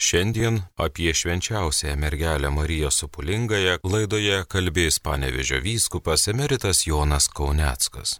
Šiandien apie švenčiausiąją mergelę Mariją Sopulingąją laidoje kalbės Panevėžio vyskupas emeritas Jonas Kauneckas.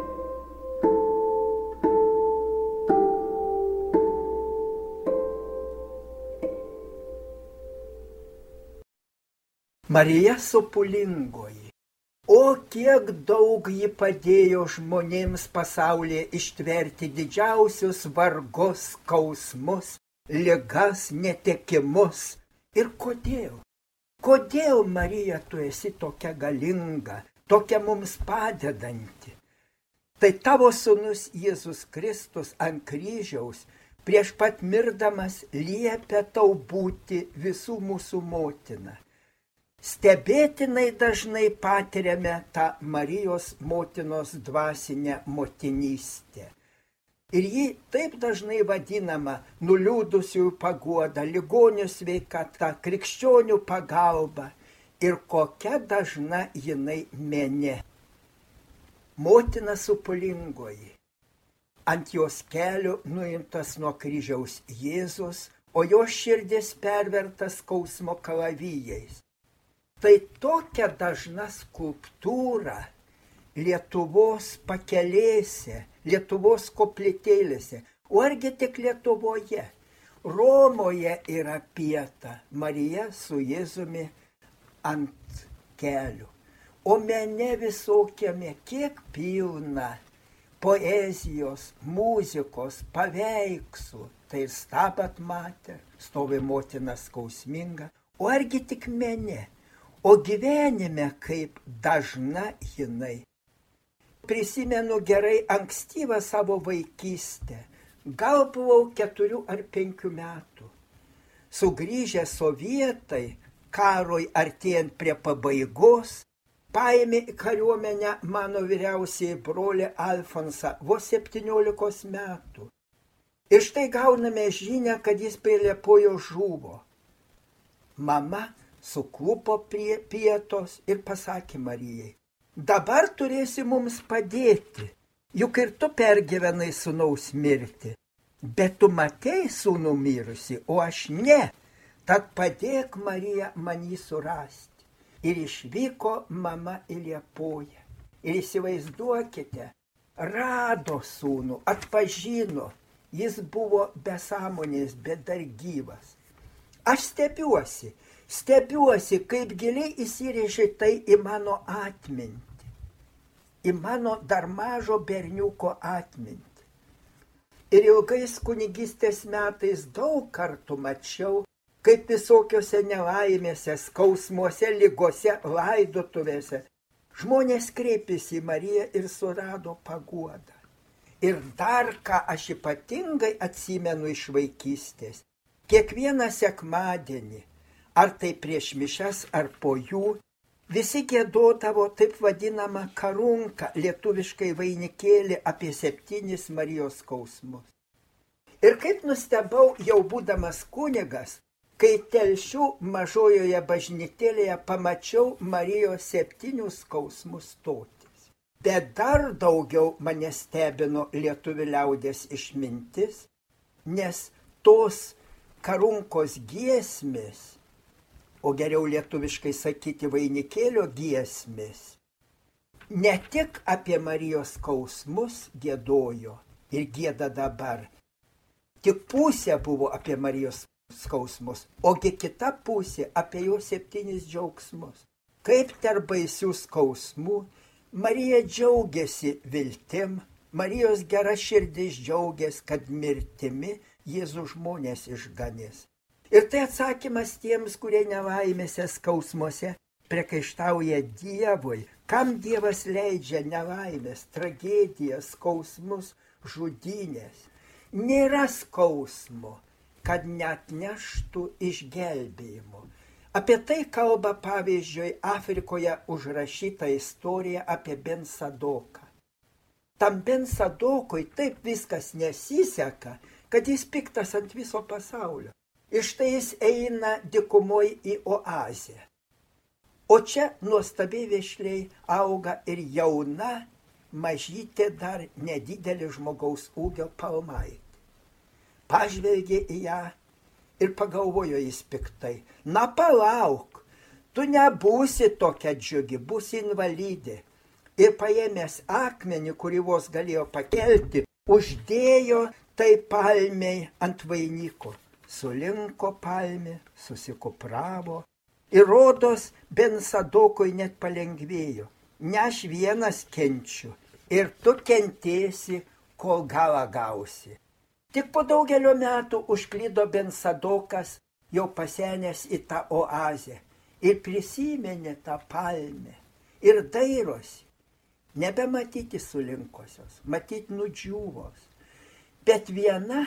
Marija Sopulingoji. O kiek daug ji padėjo žmonėms pasaulyje ištverti didžiausius vargus, skausmus, ligas, netekimus. Ir kodėl? Kodėl, Marija, tu esi tokia galinga, tokia mums padedanti? Tai tavo sūnus Jėzus Kristus ant kryžiaus prieš pat mirdamas liepia tau būti visų mūsų motina. Stebėtinai dažnai patiriame tą Marijos motinos dvasinę motinystę. Ir ji taip dažnai vadinama nuliūdusiųjų paguoda, ligonių sveikata, krikščionių pagalba. Ir kokia dažna jinai menė. Motina Sopulingoji. Ant jos kelio nuimtas nuo kryžiaus Jėzus, o jos širdis pervertas skausmo kalavijais. Tai tokia dažna skulptūra Lietuvos pakelėse, Lietuvos koplytėlėse, o argi tik Lietuvoje. Romoje yra pieta Marija su Jėzumi ant kelių, o mene visokiame kiek pilna poezijos, muzikos, paveikslų. Tai ir Stabat Mater, stovi motina skausminga, o argi tik mene. O gyvenime kaip dažna jinai. Prisimenu gerai ankstyvą savo vaikystę. Gal buvau 4 ar 5 metų. Sugrįžę sovietai, karui artėjant prie pabaigos, paėmė į kariuomenę mano vyriausiai brolį Alfonsą, vos 17 metų. Ir štai gauname žinią, kad jis prie Liepojo žuvo. Mama suklupo prie pietos ir pasakė Marijai, dabar turėsi mums padėti, juk ir tu pergyvenai sūnaus mirtį, bet tu matei sūnų mirusi, o aš ne, tad padėk Marija man jį surasti. Ir išvyko mama į Liepoją. Ir įsivaizduokite, rado sūnų, atpažino, jis buvo be sąmonės, bet dar gyvas. Aš stebiuosi, kaip giliai įsirėžė tai į mano atmintį, į mano dar mažo berniuko atmintį. Ir ilgais kunigystės metais daug kartų mačiau, kaip visokiose nelaimėse, skausmuose, ligose, laidotuvėse žmonės kreipėsi į Mariją ir surado paguodą. Ir dar ką aš ypatingai atsimenu iš vaikystės, kiekvieną sekmadienį, ar tai prieš mišias, ar po jų, visi giedodavo taip vadinamą karunką, lietuviškai vainikėlį apie 7 Marijos skausmus. Ir kaip nustebau, jau būdamas kunigas, kai Telšių mažojoje bažnytėlėje pamačiau Marijos 7 skausmų stotis. Bet dar daugiau mane stebino lietuvių liaudies išmintis, nes tos karunkos giesmės, o geriau lietuviškai sakyti vainikėlio giesmės, ne tik apie Marijos skausmus giedojo ir gieda dabar, tik pusė buvo apie Marijos skausmus, ogi kita pusė apie jo 7 džiaugsmus. Kaip tarp baisių skausmų Marija džiaugiasi viltim, Marijos gera širdis džiaugiasi, kad mirtimi Jėzus žmonės išganės. Ir tai atsakymas tiems, kurie nelaimėse skausmuose priekaištauja Dievui. Kam Dievas leidžia nelaimės, tragedijas, skausmus, žudynės? Nėra skausmo, kad neatneštų išgelbėjimo. Apie tai kalba pavyzdžiui Afrikoje užrašyta istorija apie Ben Sadoką. Tam Ben Sadokui taip viskas nesiseka, kad jis piktas ant viso pasaulio. Ir štai jis eina dykumoj į oazę. O čia nuostabiai vešliai auga ir jauna, mažytė dar nedidelė žmogaus ūgio palmaitė. Pažvelgė į ją Ir pagalvojo jis piktai, na palauk, tu nebūsi tokia džiugi, būsi invalidė. Ir paėmęs akmenį, kurį vos galėjo pakelti, uždėjo tai palmei ant vainiko. Sulinko palmė, susikupravo. Ir rodos Ben Sadokui net palengvėjo. Ne aš vienas kenčiu ir tu kentėsi, kol galą gausi. Tik po daugelio metų užklydo Ben Sadokas, jau pasenęs į tą oazę, ir prisiminė tą palmę ir dairosi. Nebematyti sulinkosios, matyti nudžiūvos. Bet viena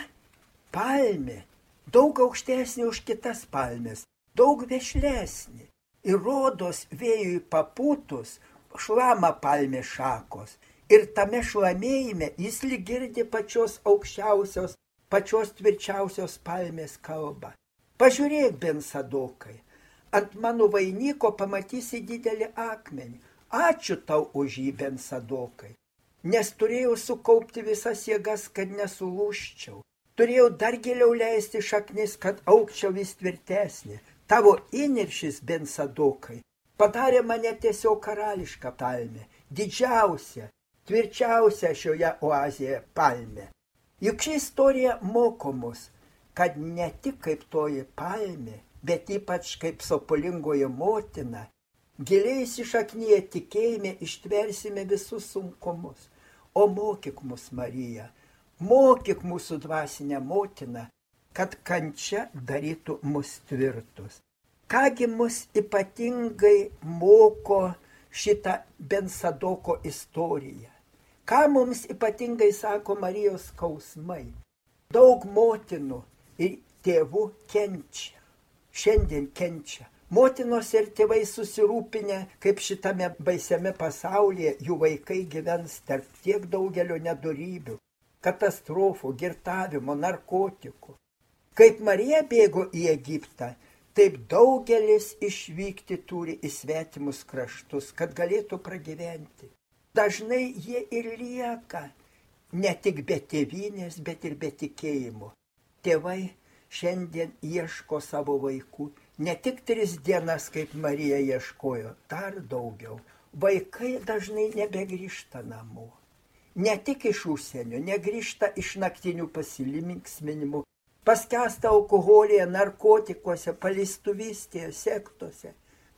palmė, daug aukštesnė už kitas palmės, daug vešlesnė. Ir rodos vėjui papūtus šlama palmės šakos. Ir tame šlamėjime jis lyg girdi pačios aukščiausios, pačios tvirčiausios palmės kalbą. Pažiūrėk, Ben Sadokai, ant mano vainiko pamatysi didelį akmenį. Ačiū tau už jį, Ben Sadokai, nes turėjau sukaupti visas jėgas, kad nesulūžčiau. Turėjau dar giliau leisti šaknis, kad augčiau vis tvirtesnė. Tavo įniršis, Ben Sadokai, padarė mane tiesiog karališką palmę, didžiausią, tvirčiausią šioje oazėje palmę. Juk ši istorija moko mus, kad ne tik kaip toji palmė, bet ypač kaip sopulingoji motina, giliai įsišaknyje tikėjime ištversime visus sunkumus. O mokyk mus, Marija, mokyk mūsų dvasinę motiną, kad kančia darytų mus tvirtus. Kągi mus ypatingai moko šitą Ben Sadoko istoriją? Ką mums ypatingai sako Marijos skausmai? Daug motinų ir tėvų kenčia. Šiandien kenčia. Motinos ir tėvai susirūpinę, kaip šitame baisiame pasaulyje jų vaikai gyvens tarp tiek daugelio nedorybių, katastrofų, girtavimo, narkotikų. Kaip Marija bėgo į Egiptą, taip daugelis išvykti turi į svetimus kraštus, kad galėtų pragyventi. Dažnai jie ir lieka ne tik be tėvynės, bet ir be tikėjimo. Tėvai šiandien ieško savo vaikų. Ne tik 3 dienas, kaip Marija ieškojo, dar daugiau. Vaikai dažnai nebegrįžta namo. Ne tik iš užsienio, negrįžta iš naktinių pasilinksminimų, paskęsta alkoholėje, narkotikuose, paleistuvystėje, sektose.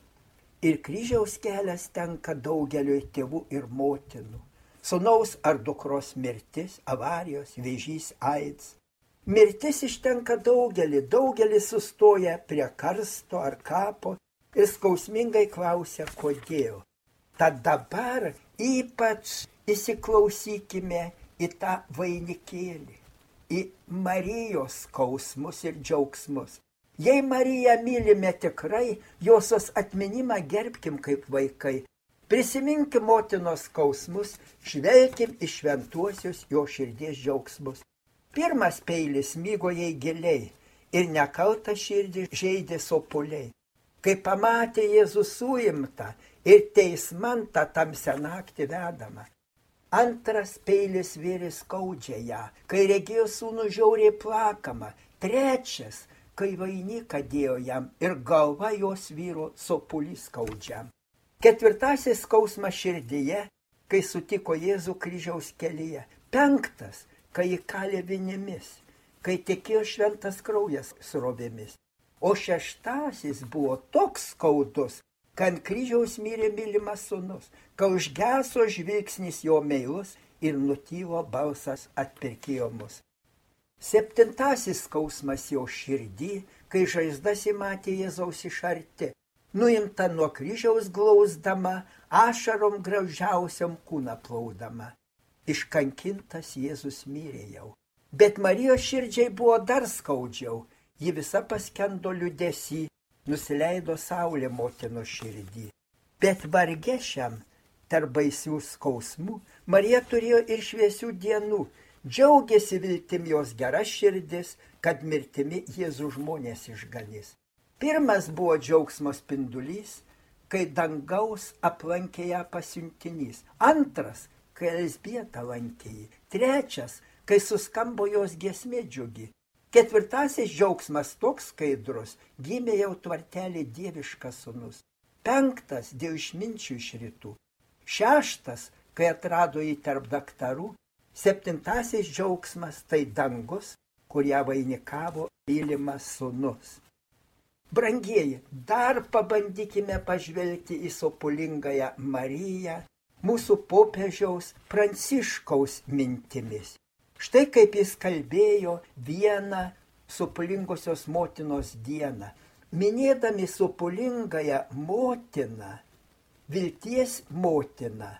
Ir kryžiaus kelias tenka daugeliui tėvų ir motinų. Sūnaus ar dukros mirtis, avarijos, vėžys, AIDS. Mirtis ištenka daugelis sustoja prie karsto ar kapo ir skausmingai klausia, kodėl. Tad dabar ypač įsiklausykime į tą vainikėlį, į Marijos skausmus ir džiaugsmus. Jei Mariją mylime tikrai, josios atminimą gerbkim kaip vaikai. Prisiminkim motinos skausmus, žvelkim į šventuosius jo širdies džiaugsmus. Pirmas peilis smygo jai giliai ir nekaltą širdį žeidė sopuliai. Kai pamatė Jėzų suimtą ir teisman tą tamsią naktį vedamą. Antras peilis vėrė skaudžią ją, kai regėjo sūnų žiauriai plakamą. Trečias, kai vainiką dėjo jam ir galva jos vyro sopulį skaudžiam. Ketvirtasis skausmas širdyje, kai sutiko Jėzų kryžiaus kelyje. Penktas, kai įkalė vinimis, kai tekėjo šventas kraujas srovėmis. O šeštasis buvo toks skaudus, kad ant kryžiaus mirė mylimas sūnus, kai užgeso žvilgsnis jo meilus ir nutylo balsas atpirkėjo mus. Septintasis skausmas jo širdį, kai žaizdas įmatė Jėzaus iš arti, nuimta nuo kryžiaus glausdama, ašarom graužiausiam kūną plaudama. Iškankintas Jėzus mirė jau. Bet Marijos širdžiai buvo dar skaudžiau, ji visa paskendo liūdesy, nusileido saulė motino širdį. Bet varge šiam, tarp baisių skausmų, Marija turėjo ir šviesių dienų, džiaugiasi viltim jos gera širdis, kad mirtimi Jėzų žmonės išganys. Pirmas buvo džiaugsmo spindulys, kai dangaus aplankė ją pasiuntinys. Antras, kai Elzbieta lankė jį. Trečias, kai suskambo jos giesmė džiugi. 4. džiaugsmas toks skaidrus, gimė jau tvartelį dieviškas sūnus. 5. dėl išminčių iš rytų. 6. kai atrado jį tarp daktarų. 7. džiaugsmas tai dangus, kur ją vainikavo mylimas sūnus. Brangieji, dar pabandykime pažvelgti į sopulingąją Mariją, mūsų popiežiaus Pranciškaus mintimis. Štai kaip jis kalbėjo vieną sopulingosios motinos dieną. Minėdami sopulingąją motiną, vilties motiną,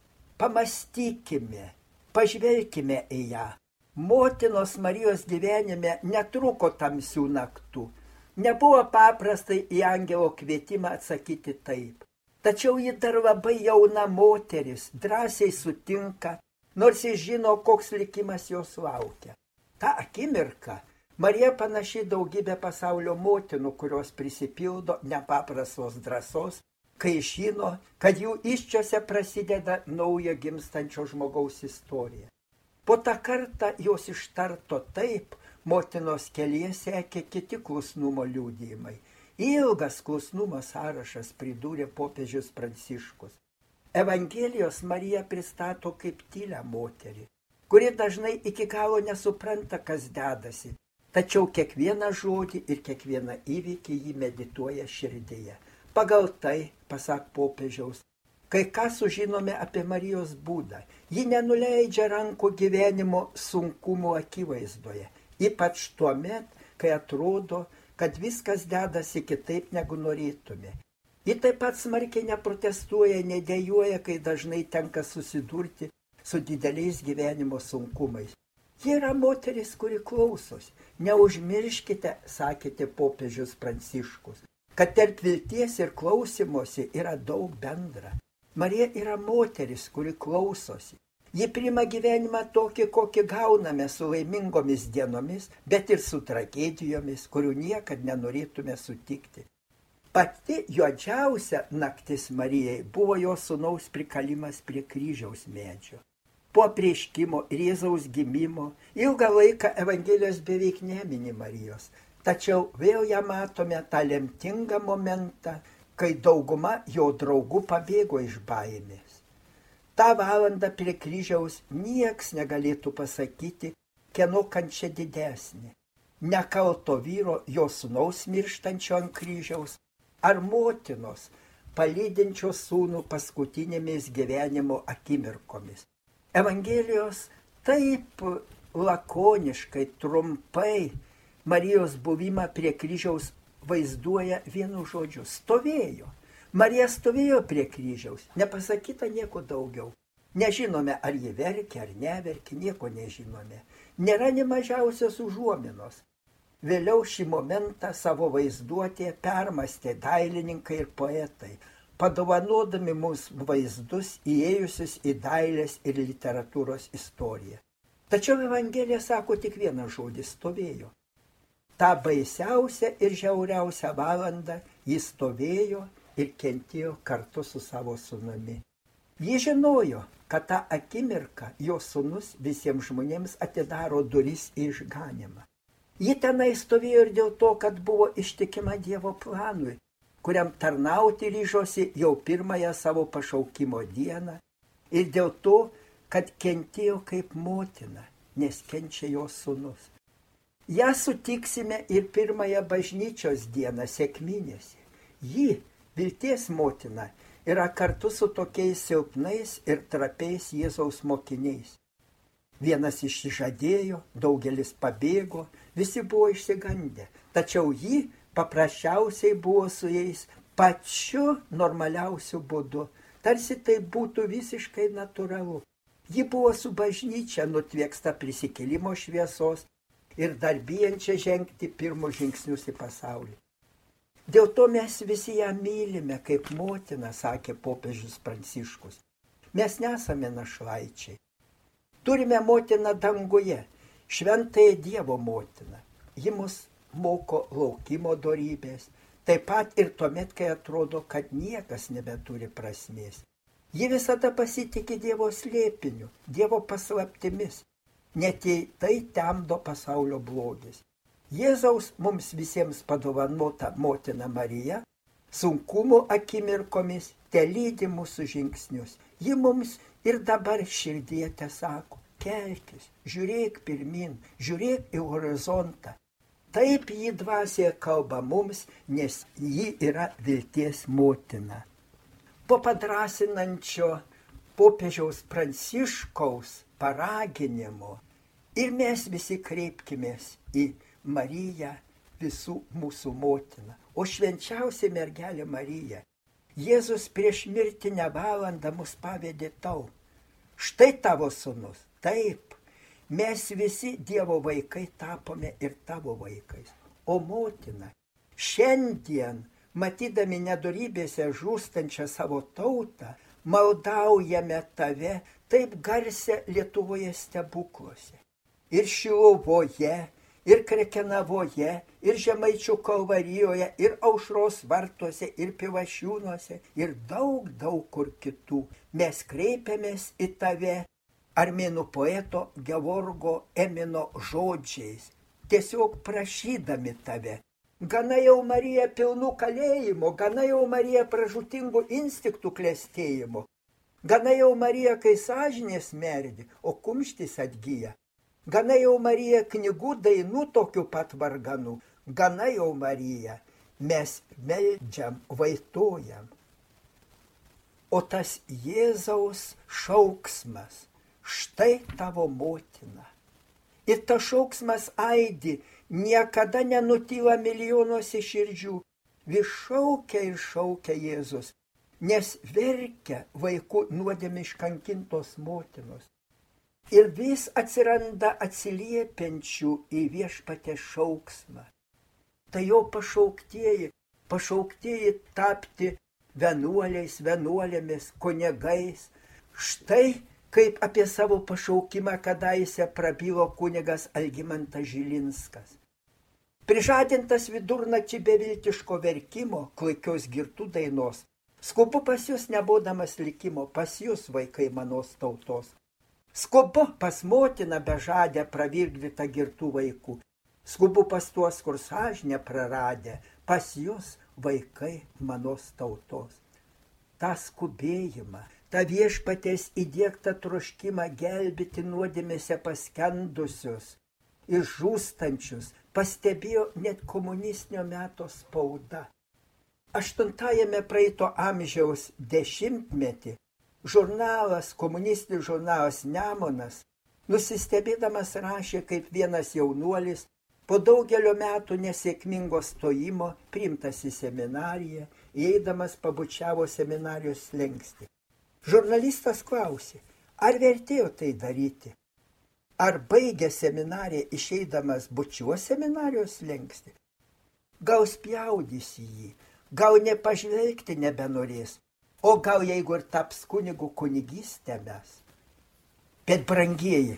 pamastykime, pažvelkime į ją. Motinos Marijos gyvenime netruko tamsių naktų. Nebuvo paprastai į angelo kvietimą atsakyti taip. Tačiau ji dar labai jauna moteris, drąsiai sutinka, nors jis žino, koks likimas jos laukia. Ta akimirka Marija panaši daugybė pasaulio motinų, kurios prisipildo nepaprastos drąsos, kai žino, kad jų įsčiose prasideda nauja gimstančio žmogaus istorija. Po tą kartą jos ištarto taip, motinos kelyje sekė kiti klusnumo liudijimai. Ilgas klusnumo sąrašas, pridūrė popiežius Pranciškus. Evangelijos Marija pristato kaip tylę moterį, kuri dažnai iki galo nesupranta, kas dedasi, tačiau kiekvieną žodį ir kiekvieną įvykį jį medituoja širdyje. Pagal tai, pasak popiežiaus, kai ką sužinome apie Marijos būdą, ji nenuleidžia rankų gyvenimo sunkumų akivaizdoje. Ypač tuomet, kai atrodo, kad viskas dedasi kitaip negu norėtume. Ji taip pat smarkiai neprotestuoja, nedėjuoja, kai dažnai tenka susidurti su dideliais gyvenimo sunkumais. Ji yra moteris, kuri klausosi. Neužmirškite, sakėte popiežius Pranciškus, kad tarp vilties ir klausimosi yra daug bendra. Marija yra moteris, kuri klausosi. Ji priima gyvenimą tokį, kokį gauname su laimingomis dienomis, bet ir su tragedijomis, kurių niekad nenorėtume sutikti. Pati juodžiausia naktis Marijai buvo jos sūnaus prikalimas prie kryžiaus medžio. Po apreiškimo ir Jėzaus gimimo ilgą laiką Evangelijos beveik nemini Marijos, tačiau vėl ją matome tą lemtingą momentą, kai dauguma jo draugų pabėgo iš baimės. Ta valandą prie kryžiaus nieks negalėtų pasakyti, kieno kančia didesnė. Nekalto vyro, jo sūnaus mirštančio ant kryžiaus, ar motinos, palydinčios sūnų paskutinėmis gyvenimo akimirkomis. Evangelijos taip lakoniškai, trumpai Marijos buvimą prie kryžiaus vaizduoja vienu žodžiu – stovėjo. Marija stovėjo prie kryžiaus, nepasakyta nieko daugiau. Nežinome, ar ji verkė, ar neverkė, nieko nežinome. Nėra nė mažiausios užuominos. Vėliau šį momentą savo vaizduotėje permastė dailininkai ir poetai, padovanodami mums vaizdus įėjusius į dailės ir literatūros istoriją. Tačiau Evangelija sako tik vieną žodį – stovėjo. Ta baisiausia ir žiauriausia valanda jis stovėjo ir kentėjo kartu su savo sūnumi. Ji žinojo, kad tą akimirką jo sūnus visiems žmonėms atidaro duris į išganimą. Ji tenai stovėjo ir dėl to, kad buvo ištikima Dievo planui, kuriam tarnauti ryžosi jau pirmąją savo pašaukimo dieną, ir dėl to, kad kentėjo kaip motina, nes kenčia jos sūnus. Ja sutiksime ir pirmąją bažnyčios dieną sekminėse. Ji, vilties motina, yra kartu su tokiais silpnais ir trapiais Jėzaus mokiniais. Vienas išsižadėjo, daugelis pabėgo, visi buvo išsigandę, tačiau ji paprasčiausiai buvo su jais pačiu normaliausiu būdu, tarsi tai būtų visiškai natūralu. Ji buvo su bažnyčia nutvieksta prisikėlimo šviesos ir dar bijančia žengti pirmus žingsnius į pasaulį. Dėl to mes visi ją mylime kaip motina, sakė popiežius Pranciškus. Mes nesame našlaičiai. Turime motiną danguje, šventąją Dievo motiną. Ji mus moko laukimo dorybės, taip pat ir tuomet, kai atrodo, kad niekas nebeturi prasmės. Ji visada pasitikė Dievo slėpiniu, Dievo paslaptimis, net jei tai temdo pasaulio blogis. Jėzaus mums visiems padovanota motina Marija, sunkumo akimirkomis telydi mūsų žingsnius. Ji mums ir dabar širdyje tesako, kelkis, žiūrėk pirmin, žiūrėk į horizontą. Taip ji dvasioje kalba mums, nes ji yra vilties motina. Po padrasinančio popiežiaus Pranciškaus paraginimo ir mes visi kreipkimės į Mariją, visų mūsų motiną. O švenčiausia mergelė Marija, Jėzus prieš mirtinę valandą mus pavedė tau. Štai tavo sūnus. Taip, mes visi Dievo vaikai tapome ir tavo vaikais. O motina, šiandien, matydami nedorybėse žūstančią savo tautą, maldaujame tave taip garsia Lietuvoje stebukluose. Ir Šiluvoje, ir Krekenavoje, ir Žemaičių Kalvarijoje, ir Aušros vartuose, ir Pivašiūnuose, ir daug kur kitų. Mes kreipiamės į tave armėnų poeto Gevorgo Emino žodžiais, tiesiog prašydami tave. Gana jau Marija pilnų kalėjimo, gana jau Marija pražūtingų instinktų klestėjimo, gana jau Marija, kai sąžinės merdi, o kumštis atgyja. Gana jau Marija knygų dainų tokių pat varganų, gana jau Marija, mes meldžiam, vaitojam. O tas Jėzaus šauksmas, štai tavo motina. Ir tas šauksmas aidi, niekada nenutyla milijonuose širdžių. Vis šaukia ir šaukia Jėzus, nes verkia vaikų nuodėmė iškankintos motinos. Ir vis atsiranda atsiliepiančių į Viešpaties šauksmą. Tai jo pašauktieji tapti vienuoliais, vienuolėmis, kunigais. Štai kaip apie savo pašaukimą kadaise prabilo kunigas Algimantas Žilinskas. Prižadintas vidurnaktį beviltiško verkimo, klaikios girtų dainos, skubu pas jūs nebūdamas likimo, pas jūs vaikai manos tautos. Skubu pas motiną bežadę pravirgdytą girtų vaikų. Skubu pas tuos, kur sąžinę praradę, pas jūs vaikai manos tautos. Ta skubėjimą, tą Viešpaties įdiegtą troškimą gelbėti nuodėmėse paskendusius ir žūstančius pastebėjo net komunistinio meto spauda. 8 praeito amžiaus dešimtmetį žurnalas, komunistinis žurnalas Nemunas, nusistebėdamas rašė, kaip vienas jaunuolis po daugelio metų nesėkmingo stojimo priimtas į seminariją, įeidamas pabučiavo seminarijos slenkstį. Žurnalistas klausė, ar vertėjo tai daryti? Ar baigė seminariją išeidamas bučiuos seminarijos slenkstį? Gal spjaudys jį, gal nepažvelgti nebenorės. O gal jeigu ir taps kunigų kunigystę mes. Bet brangieji,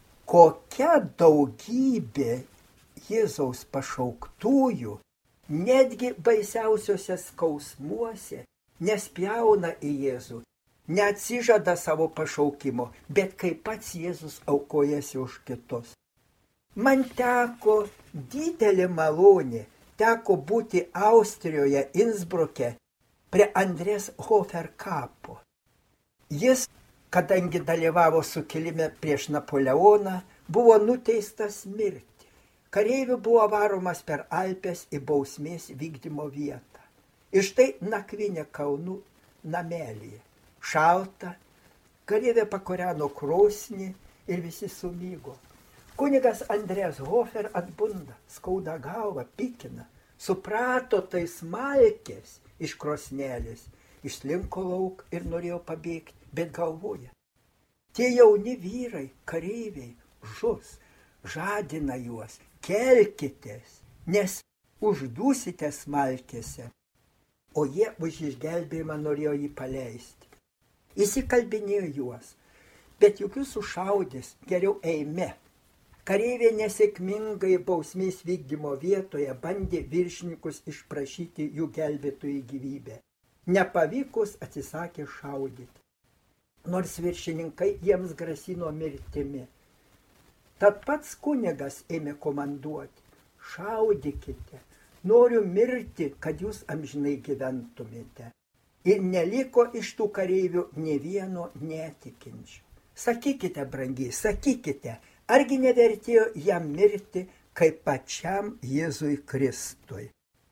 kokia daugybė Jėzaus pašauktųjų, netgi baisiausiuose skausmuose, nespjauna į Jėzų, neatsižada savo pašaukimo, bet kaip pats Jėzus aukojasi už kitus. Man teko didelė malonė, teko būti Austrijoje, Innsbruke, prie Andrės Hofer kapo. Jis, kadangi dalyvavo sukilime prieš Napoleoną, buvo nuteistas mirti. Kareivių buvo varomas per Alpes į bausmės vykdymo vietą. Ir štai nakvynė kalnų namelyje. Šalta, kareivė pakūreno krosnį ir visi sumygo. Kunigas Andrės Hofer atbunda, skauda galvą, pykina. Suprato tai smalkės iš krosnelės, išslinko lauk ir norėjo pabėgti, bet galvoja. Tie jauni vyrai, kareiviai, žus, žadina juos, kelkitės, nes uždūsite smalkėse. O jie už išgelbėjimą norėjo jį paleisti. Įsikalbinėjo juos, bet juk jūs sušaudys, geriau eime. Kareiviai nesėkmingai bausmės vykdymo vietoje bandė viršininkus išprašyti jų gelbėtojų gyvybę. Nepavykus atsisakė šaudyti. Nors viršininkai jiems grasino mirtimi. Tad pats kunigas ėmė komanduoti. šaudykite, noriu mirti, kad jūs amžinai gyventumėte. Ir neliko iš tų kareivių nė vieno netikinčio. Sakykite, brangiai, sakykite, argi nevertėjo jam mirti, kaip pačiam Jėzui Kristui.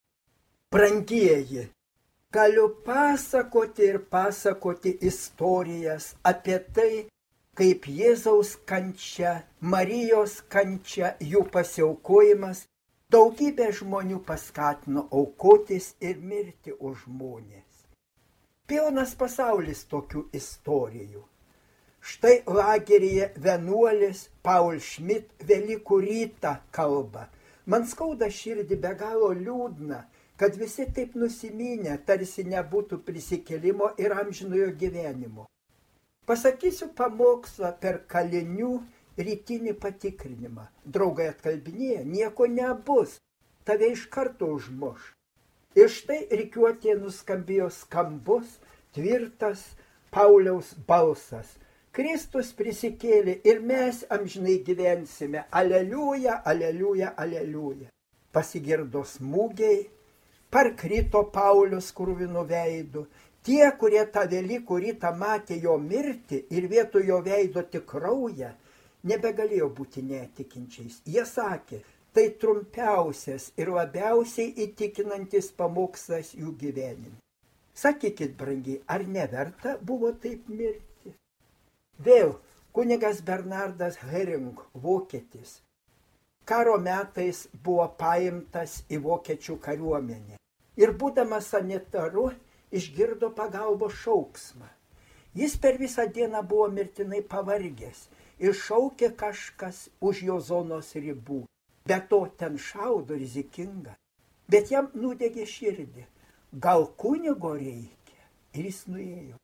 Brangieji, galiu pasakoti ir pasakoti istorijas apie tai, kaip Jėzaus kančia, Marijos kančia, jų pasiaukojimas daugybę žmonių paskatino aukotis ir mirti už žmonės. Pilnas pasaulis tokių istorijų. Štai lageryje vienuolis Paul Schmidt Velykų rytą kalba. Man skauda širdį, be galo liūdna, kad visi taip nusiminę, tarsi nebūtų prisikėlimo ir amžinojo gyvenimo. Pasakysiu pamokslą per kalinių rytinį patikrinimą. Draugai atkalbinėja, nieko nebus, tave iš karto užmuš. Ir štai rikiuotėje nuskambėjo skambus, tvirtas Pauliaus balsas. Kristus prisikėlė ir mes amžinai gyvensime. Aleliuja, aleliuja, aleliuja. Pasigirdo smūgiai, parkrito Paulius kruvinu veidu. Tie, kurie tą Velykų rytą matė jo mirtį ir vietoj jo veido tik kraują, nebegalėjo būti netikinčiais. Jie sakė, tai trumpiausias ir labiausiai įtikinantis pamokslas jų gyvenime. Sakykit, brangiai, ar neverta buvo taip mirti? Vėl kunigas Bernardas Hering, vokietis, karo metais buvo paimtas į vokiečių kariuomenę ir būdamas sanitaru išgirdo pagalbos šauksmą. Jis per visą dieną buvo mirtinai pavargęs ir šaukė kažkas už jo zonos ribų. Be to ten šaudo, rizikinga. Bet jam nudegė širdį. Gal kunigo reikia? Ir jis nuėjo.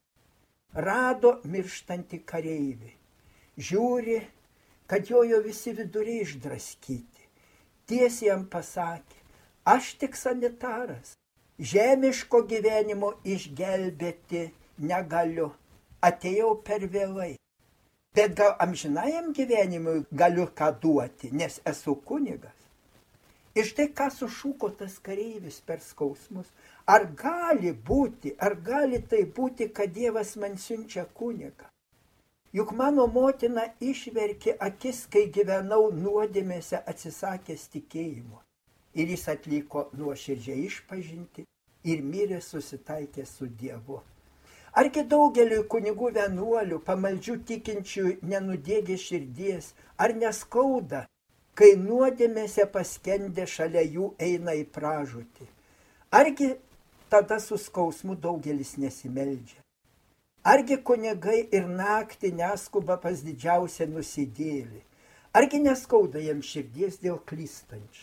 Rado mirštantį kareivį. Žiūri, kad jojo visi viduriai išdraskyti. Tiesiai jam pasakė, aš tik sanitaras. Žemiško gyvenimo išgelbėti negaliu. Atėjau per vėlai. Bet gal amžinajam gyvenimui galiu ką duoti, nes esu kunigas. Ir štai ką sušūko tas kareivis per skausmus. Ar gali tai būti, kad Dievas man siunčia kunigą? Juk mano motina išverkė akis, kai gyvenau nuodėmėse atsisakęs tikėjimo. Ir jis atliko nuoširdžiai išpažinti ir mirė susitaikęs su Dievu. Argi daugeliui kunigų vienuolių, pamaldžių tikinčių nenudėgė širdies, ar neskauda, kai nuodėmėse paskendę šalia jų eina į pražūtį? Argi tada su skausmu daugelis nesimeldžia? Argi kunigai ir naktį neskuba pas didžiausią nusidėjėlį? Argi neskauda jam širdies dėl klystančių?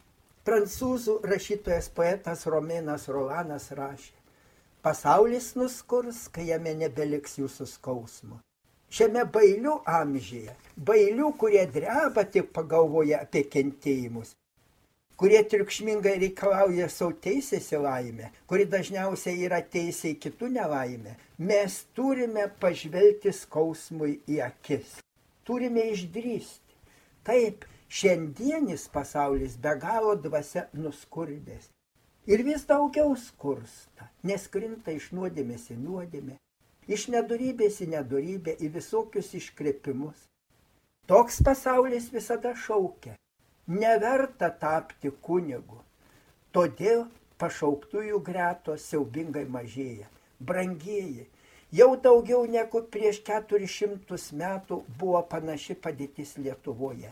Prancūzų rašytojas poetas Romenas Rolanas rašė, pasaulis nuskurs, kai jame nebeliks jūsų skausmo. Šiame bailių amžiuje, bailių, kurie dreba tik pagalvoja apie kentėjimus, kurie triukšmingai reikalauja savo teisės į laimę, kuri dažniausiai yra teisė į kitų nelaimę, mes turime pažvelgti skausmui į akis. Turime išdrįsti. Taip, šiandienis pasaulis be galo dvasia nuskurdęs. Ir vis daugiau skursta, nes krinta iš nuodėmės į nuodėmę, iš nedorybės į nedorybę, į visokius iškrepimus. Toks pasaulis visada šaukia. Neverta tapti kunigu. Todėl pašauktųjų gretos siaubingai mažėja. Brangieji, jau daugiau negu prieš 400 metų buvo panaši padėtis Lietuvoje.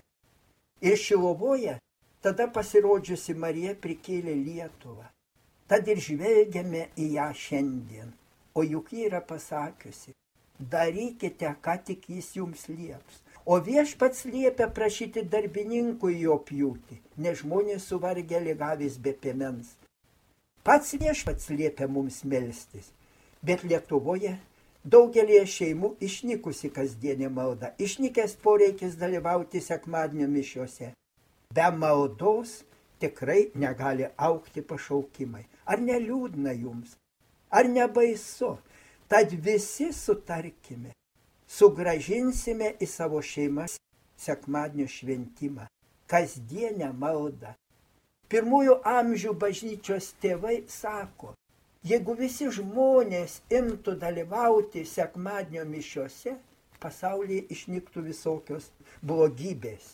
Ir Šilovoje tada pasirodžiusi Marija prikėlė Lietuvą. Tad ir žvelgiame į ją šiandien. O juk ji yra pasakiusi, darykite, ką tik jis jums lieps. O viešpats liepia prašyti darbininkų jo pjūti, nes žmonės suvargę ligavės be piemens. Pats viešpats liepia mums melstis, bet Lietuvoje daugelie šeimų išnykusi kasdienė malda, išnykęs poreikis dalyvauti sekmadienio mišiose. Be maldos tikrai negali augti pašaukimai. Ar neliūdna jums? Ar nebaisu? Tad visi sutarkime. Sugrąžinsime į savo šeimas sekmadienio šventimą, kasdienę maldą, Pirmųjų amžių bažnyčios tėvai sako, jeigu visi žmonės imtų dalyvauti sekmadienio mišiose, pasaulyje išnyktų visokios blogybės.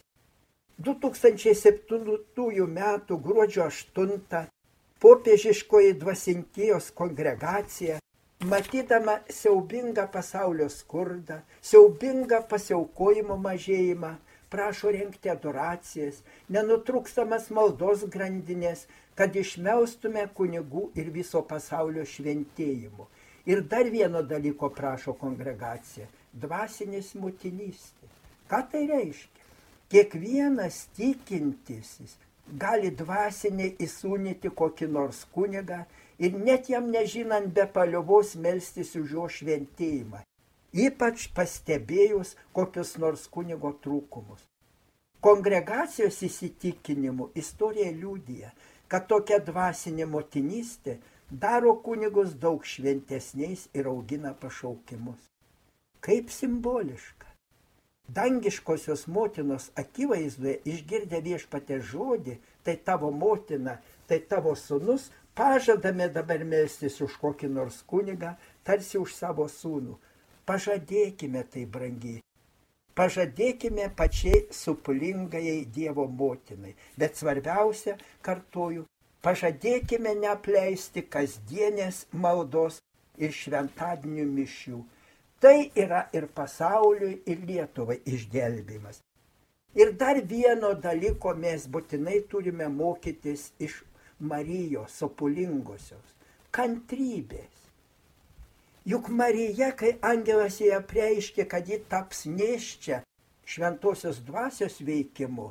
2007 m. gruodžio 8 popiežiškoji dvasininkijos kongregacija, matydama siaubingą pasaulio skurdą, siaubingą pasiaukojimo mažėjimą, prašo rengti adoracijas, nenutrūkstamas maldos grandinės, kad išmelstume kunigų ir viso pasaulio šventėjimo. Ir dar vieno dalyko prašo kongregacija – dvasinės motinystė. Ką tai reiškia? Kiekvienas tikintysis gali dvasiniai įsūnyti kokį nors kunigą ir net jam nežinant be paliovos melstis už jo šventėjimą, ypač pastebėjus kokius nors kunigo trūkumus. Kongregacijos įsitikinimu istorija liudija, kad tokia dvasinė motinystė daro kunigus daug šventesniais ir augina pašaukimus. Kaip simboliška. Dangiškosios motinos akivaizdoje išgirdę Viešpaties žodį, tai tavo motina, tai tavo sūnus, pažadame dabar melstis už kokį nors kunigą, tarsi už savo sūnų. Pažadėkime tai brangiai. Pažadėkime pačiai supulingajai Dievo motinai. Bet svarbiausia, kartoju, pažadėkime neapleisti kasdienės maldos ir šventadienių mišių. Tai yra ir pasauliui, ir Lietuvai išgelbėjimas. Ir dar vieno dalyko mes būtinai turime mokytis iš Marijos sopulingosios – kantrybės. Juk Marija, kai angelas ją apreiškė, kad ji taps nėščia šventosios dvasios veikimu,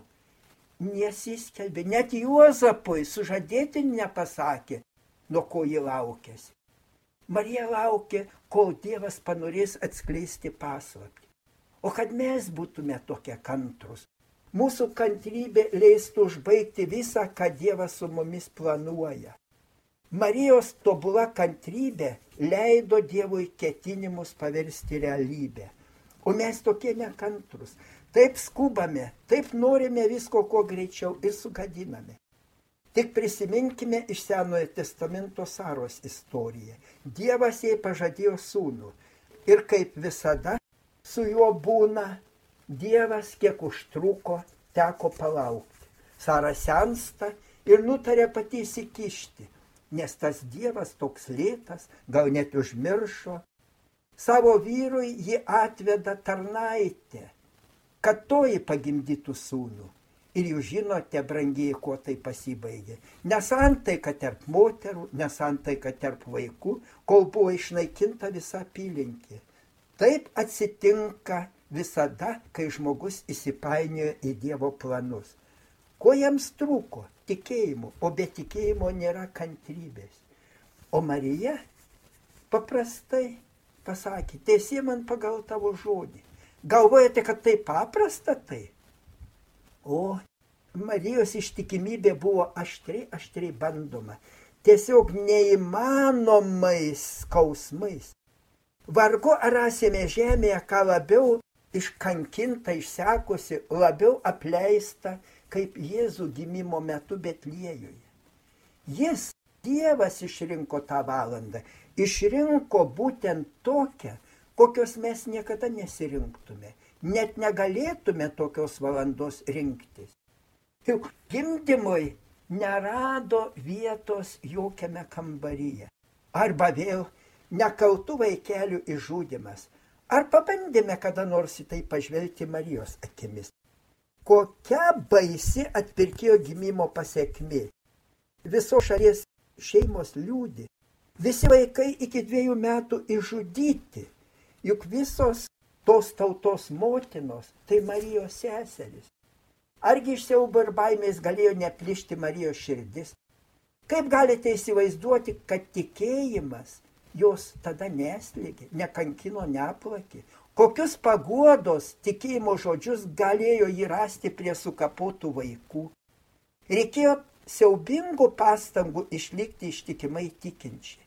nesiskelbė, net Juozapui sužadėtinį nepasakė, nuo ko ji laukėsi. Marija laukė, kol Dievas panorės atskleisti paslaptį. O kad mes būtume tokie kantrus, mūsų kantrybė leistų užbaigti visą, ką Dievas su mumis planuoja. Marijos tobula kantrybė leido Dievui ketinimus paversti realybę. O mes tokie nekantrus. Taip skubame, taip norime visko kuo greičiau ir sugadiname. Tik prisiminkime iš Senojo testamento Saros istoriją. Dievas jai pažadėjo sūnų. Ir kaip visada su juo būna, Dievas kiek užtruko, teko palaukti. Sara sensta ir nutarė pati įsikišti, nes tas Dievas toks lėtas, gal net užmiršo. Savo vyrui ji atveda tarnaitę, kad toji pagimdytų sūnų. Ir jūs žinote, brangieji, kuo tai pasibaigė. Nesantaika tarp moterų, nesantaika tarp vaikų, kol buvo išnaikinta visa apylinkė. Taip atsitinka visada, kai žmogus įsipainioja į Dievo planus. Ko jiems trūko? Tikėjimo, o be tikėjimo nėra kantrybės. O Marija paprastai pasakė, teisie man pagal tavo žodį. Galvojate, kad tai paprasta tai? O Marijos ištikimybė buvo aštriai bandoma, tiesiog neįmanomais skausmais. Vargu ar rasime žemėje, ką labiau iškankinta, išsekusi, labiau apleista, kaip Jėzų gimimo metu Betliejuje. Jis, Dievas, išrinko tą valandą, išrinko būtent tokią, kokios mes niekada nesirinktume. Net negalėtume tokios valandos rinktis. Juk gimdymui nerado vietos jokiame kambaryje. Arba vėl nekaltų vaikelių išžudymas. Ar pabandėme kada nors į tai pažvelgti Marijos akimis? Kokia baisi atpirkėjo gimimo pasekmė. Visos šalies šeimos liūdi. Visi vaikai iki 2 metų išžudyti. Juk visos tos tautos motinos, tai Marijos seserys. Argi iš siaubo ir baimės galėjo neplišti Marijos širdis? Kaip galite įsivaizduoti, kad tikėjimas jos tada neslėgė, nekankino, neplakė? Kokius paguodos tikėjimo žodžius galėjo jį rasti prie sukapotų vaikų? Reikėjo siaubingų pastangų išlikti ištikimai tikinčiai.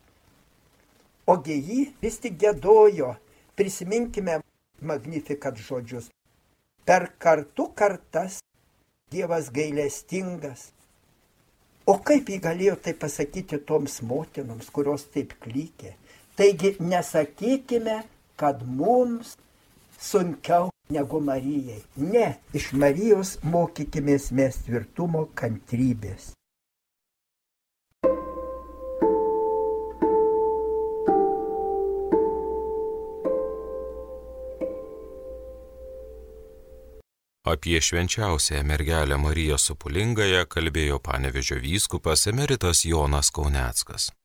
Ogi jį vis tik giedojo, prisiminkime Magnificat žodžius. Per kartų kartas Dievas gailestingas, O kaip jį galėjo tai pasakyti toms motinoms, kurios taip klykė? Taigi nesakykime, kad mums sunkiau negu Marijai. Ne, iš Marijos mokykimės mes tvirtumo, kantrybės. Apie švenčiausiąją mergelę Mariją Supulingąją kalbėjo Panevėžio vyskupas emeritas Jonas Kauneckas.